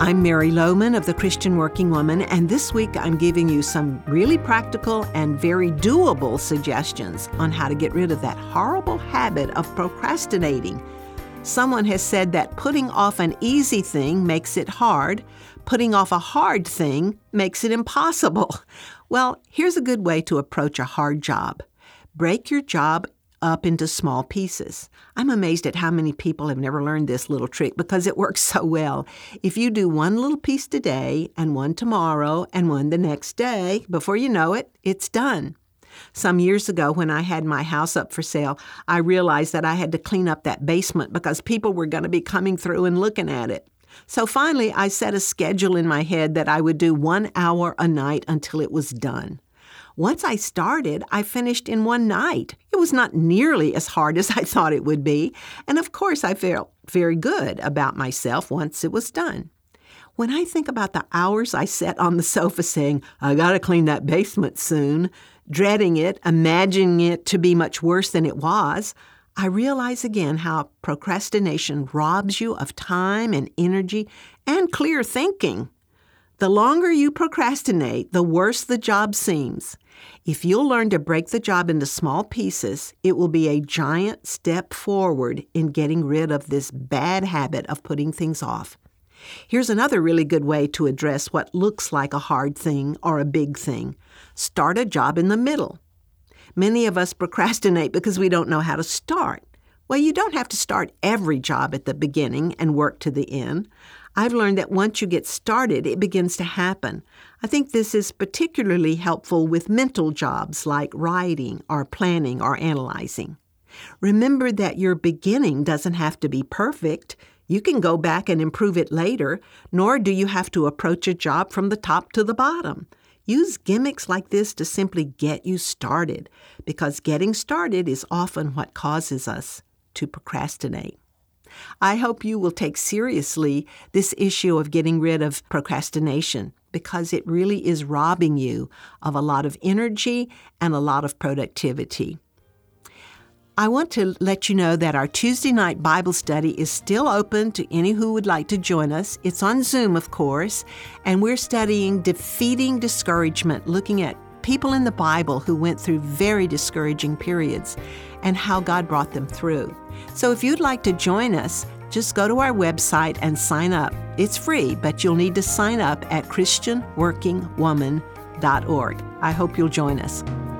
I'm Mary Lohman of the Christian Working Woman, and this week I'm giving you some really practical and very doable suggestions on how to get rid of that horrible habit of procrastinating. Someone has said that putting off an easy thing makes it hard. Putting off a hard thing makes it impossible. Well, here's a good way to approach a hard job. Break your job up into small pieces. I'm amazed at how many people have never learned this little trick because it works so well. If you do one little piece today and one tomorrow and one the next day, before you know it, it's done. Some years ago when I had my house up for sale, I realized that I had to clean up that basement because people were going to be coming through and looking at it. So finally, I set a schedule in my head that I would do 1 hour a night until it was done. Once I started, I finished in one night. It was not nearly as hard as I thought it would be, and of course I felt very good about myself once it was done. When I think about the hours I sat on the sofa saying, I gotta clean that basement soon, dreading it, imagining it to be much worse than it was, I realize again how procrastination robs you of time and energy and clear thinking. The longer you procrastinate, the worse the job seems. If you'll learn to break the job into small pieces, it will be a giant step forward in getting rid of this bad habit of putting things off. Here's another really good way to address what looks like a hard thing or a big thing. Start a job in the middle. Many of us procrastinate because we don't know how to start. Well, you don't have to start every job at the beginning and work to the end. I've learned that once you get started, it begins to happen. I think this is particularly helpful with mental jobs like writing or planning or analyzing. Remember that your beginning doesn't have to be perfect. You can go back and improve it later, nor do you have to approach a job from the top to the bottom. Use gimmicks like this to simply get you started, because getting started is often what causes us to procrastinate. I hope you will take seriously this issue of getting rid of procrastination because it really is robbing you of a lot of energy and a lot of productivity. I want to let you know that our Tuesday night Bible study is still open to any who would like to join us. It's on Zoom, of course, and we're studying Defeating Discouragement, looking at people in the Bible who went through very discouraging periods and how God brought them through. So if you'd like to join us, just go to our website and sign up. It's free, but you'll need to sign up at christianworkingwoman.org. I hope you'll join us.